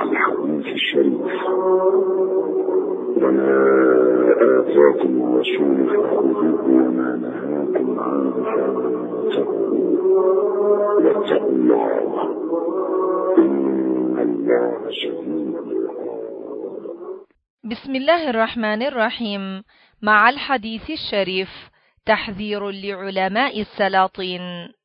مع الحديث الشريف. وما آتاكم الرسول فخذوه وما نهاكم عنه فانتهوا واتقوا الله إن الله شديد العقاب. بسم الله الرحمن الرحيم. مع الحديث الشريف تحذير لعلماء السلاطين.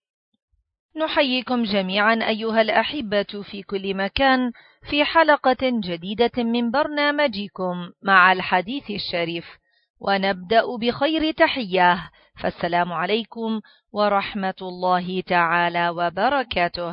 نحييكم جميعا أيها الأحبة في كل مكان في حلقة جديدة من برنامجكم مع الحديث الشريف، ونبدأ بخير تحية، فالسلام عليكم ورحمة الله تعالى وبركاته.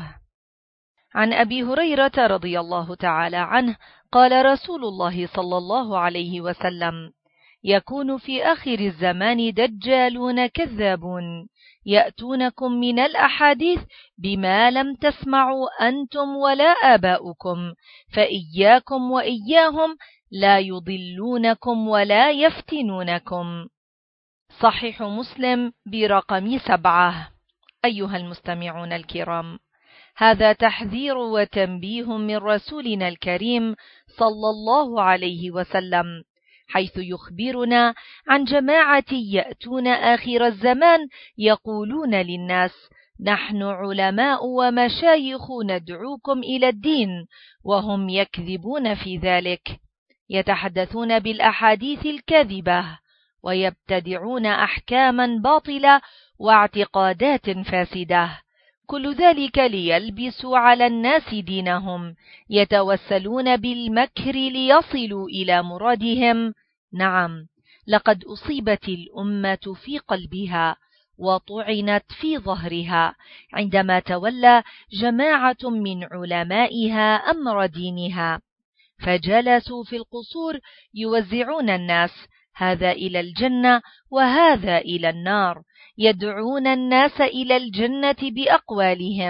عن أبي هريرة رضي الله تعالى عنه قال رسول الله صلى الله عليه وسلم: يكون في آخر الزمان دجالون كذابون يأتونكم من الأحاديث بما لم تسمعوا أنتم ولا آباؤكم، فإياكم وإياهم لا يضلونكم ولا يفتنونكم. صحيح مسلم برقم 7. أيها المستمعون الكرام، هذا تحذير وتنبيه من رسولنا الكريم صلى الله عليه وسلم، حيث يخبرنا عن جماعة يأتون آخر الزمان يقولون للناس: نحن علماء ومشايخ ندعوكم إلى الدين، وهم يكذبون في ذلك، يتحدثون بالأحاديث الكاذبة، ويبتدعون أحكاما باطلة واعتقادات فاسدة، كل ذلك ليلبسوا على الناس دينهم، يتوسلون بالمكر ليصلوا إلى مرادهم. نعم، لقد أصيبت الأمة في قلبها وطعنت في ظهرها عندما تولى جماعة من علمائها أمر دينها، فجلسوا في القصور يوزعون الناس، هذا إلى الجنة وهذا إلى النار، يدعون الناس إلى الجنة بأقوالهم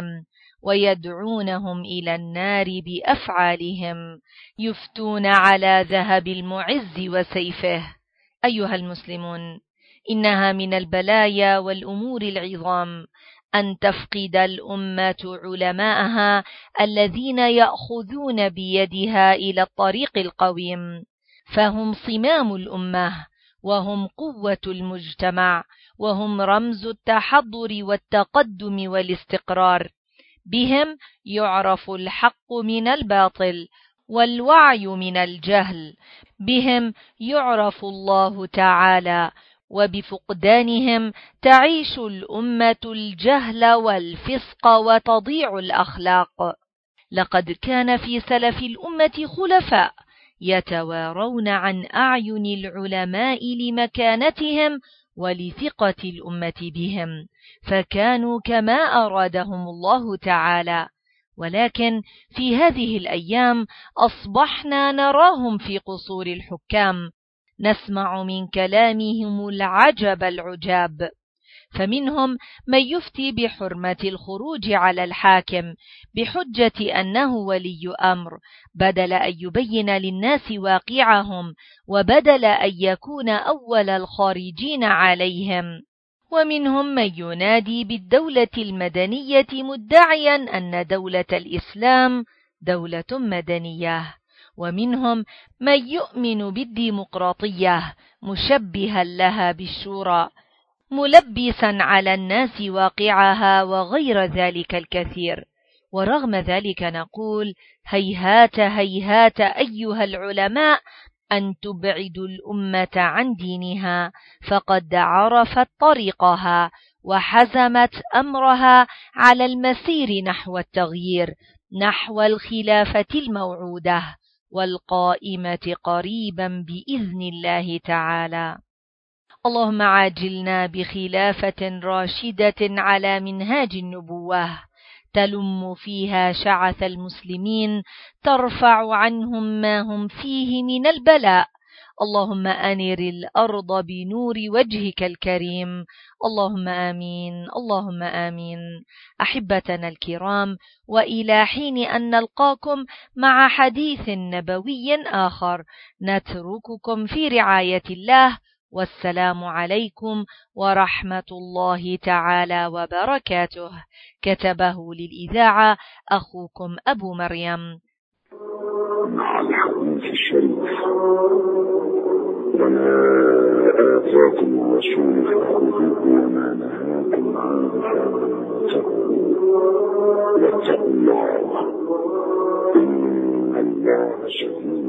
ويدعونهم إلى النار بأفعالهم، يفتون على ذهب المعز وسيفه. أيها المسلمون، إنها من البلايا والأمور العظام أن تفقد الأمة علماءها الذين يأخذون بيدها إلى الطريق القويم، فهم صمام الأمة، وهم قوة المجتمع، وهم رمز التحضر والتقدم والاستقرار. بهم يعرف الحق من الباطل والوعي من الجهل، بهم يعرف الله تعالى، وبفقدانهم تعيش الأمة الجهل والفسق وتضيع الأخلاق. لقد كان في سلف الأمة خلفاء يتوارون عن أعين العلماء لمكانتهم ولثقة الأمة بهم، فكانوا كما أرادهم الله تعالى، ولكن في هذه الأيام أصبحنا نراهم في قصور الحكام، نسمع من كلامهم العجب العجاب، فمنهم من يفتي بحرمة الخروج على الحاكم بحجة أنه ولي أمر، بدل أن يبين للناس واقعهم، وبدل أن يكون أول الخارجين عليهم. ومنهم من ينادي بالدولة المدنية مدعيا أن دولة الإسلام دولة مدنية. ومنهم من يؤمن بالديمقراطية مشبها لها بالشورى، ملبسا على الناس واقعها، وغير ذلك الكثير. ورغم ذلك نقول: هيهات هيهات أيها العلماء أن تبعدوا الأمة عن دينها، فقد عرفت طريقها وحزمت أمرها على المسير نحو التغيير، نحو الخلافة الموعودة والقائمة قريبا بإذن الله تعالى. اللهم عاجلنا بخلافة راشدة على منهاج النبوة، تلم فيها شعث المسلمين، ترفع عنهم ما هم فيه من البلاء. اللهم أنر الأرض بنور وجهك الكريم. اللهم آمين، اللهم آمين. أحبتنا الكرام، وإلى حين أن نلقاكم مع حديث نبوي آخر، نترككم في رعاية الله، والسلام عليكم ورحمة الله تعالى وبركاته. كتبه للإذاعة أخوكم أبو مريم. مع الحديث الشريف. وما آتاكم الرسول فخذوه وما نهاكم عنه فانتهوا واتقوا الله إن الله شديد